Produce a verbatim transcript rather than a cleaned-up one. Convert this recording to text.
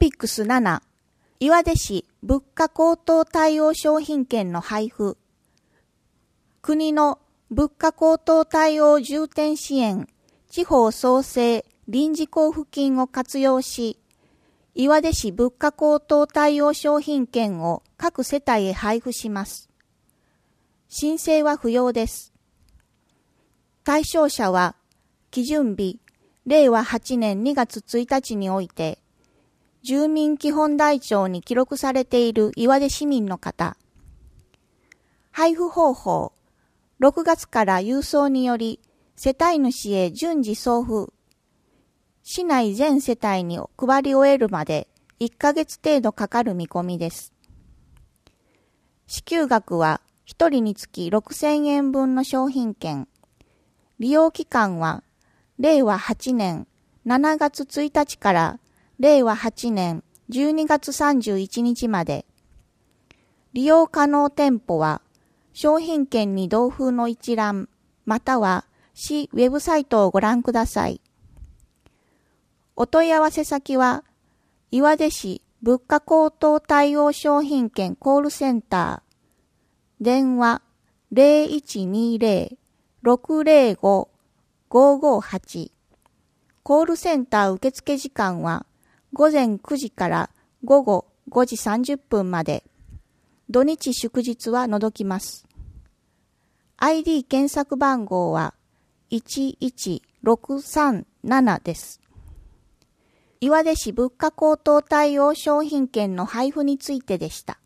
ピックスなな、岩出市物価高騰対応商品券の配布。国の物価高騰対応重点支援、地方創生臨時交付金を活用し、岩出市物価高騰対応商品券を各世帯へ配布します。申請は不要です。対象者は、基準日、れいわはちねんにがつついたちにおいて、住民基本台帳に記録されている岩出市民の方。配布方法、ろくがつから郵送により、世帯主へ順次送付。市内全世帯に配り終えるまでいっかげつ程度かかる見込みです。支給額はひとりにつきろくせんえんぶんの商品券。利用期間はれいわはちねんしちがつついたちかられいわはちねんじゅうにがつさんじゅういちにちまで。利用可能店舗は商品券に同封の一覧または市ウェブサイトをご覧ください。お問い合わせ先は岩出市物価高騰対応商品券コールセンター電話 ゼロいちにゼロ ろくゼロご ごごはちコールセンター受付時間はごぜんくじからごごごじさんじゅっぷんまで。土日祝日は除きます。アイディー 検索番号はいちいちろくさんななです。岩出市物価高騰対応商品券の配布についてでした。